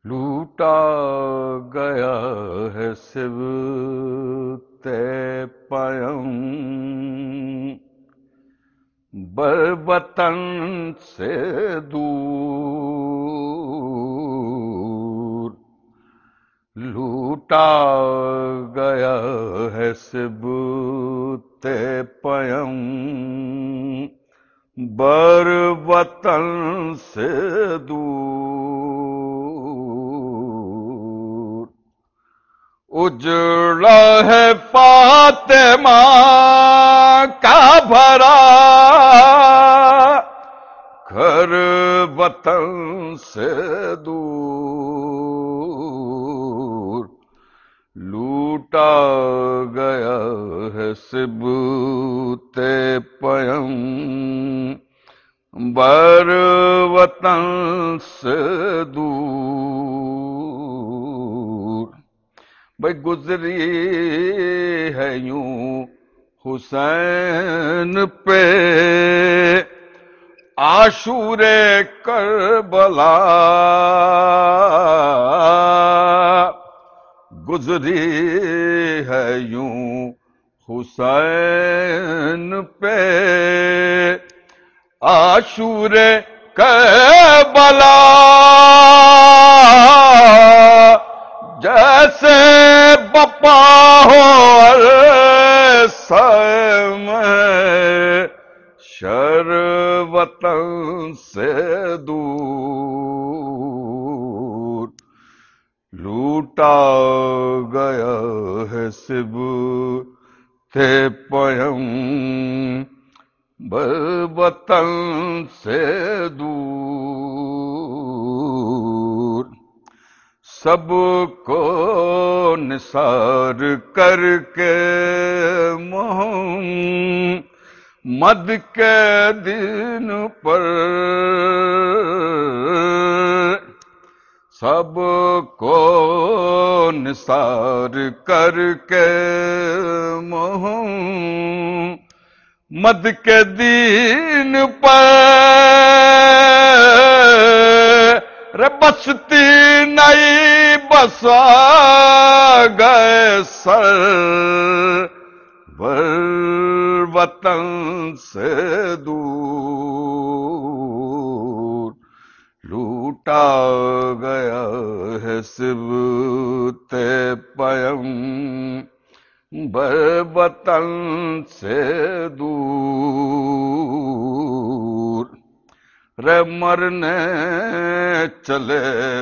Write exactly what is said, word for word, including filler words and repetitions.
لوٹا گیا ہے صبط پیام بربطن سے دور، لوٹا گیا ہے صبط پیام بربطن سے دور، اجڑا ہے فاطمہ کا بھرا گھر وطن سے دور، لوٹا گیا ہے صبط پیام بر وطن سے دور۔ بھئی گزری ہے یوں حسین پہ عاشور کربلا، گزری ہے یوں حسین پہ عاشور کربلا، جیسے بپا ہو عرصہ میں شر وطن سے دور، لوٹا گیا ہے صبط پیام بربطن سے دور، سب کو نثار کر کے محمد کے دین پر، سب کو نثار کر کے محمد کے دین پر، بستی نئی بسا گئے سر بر وطن سے دور، لوٹا گیا ہے صبط پیام بر وطن سے دور، رے مرنے چلے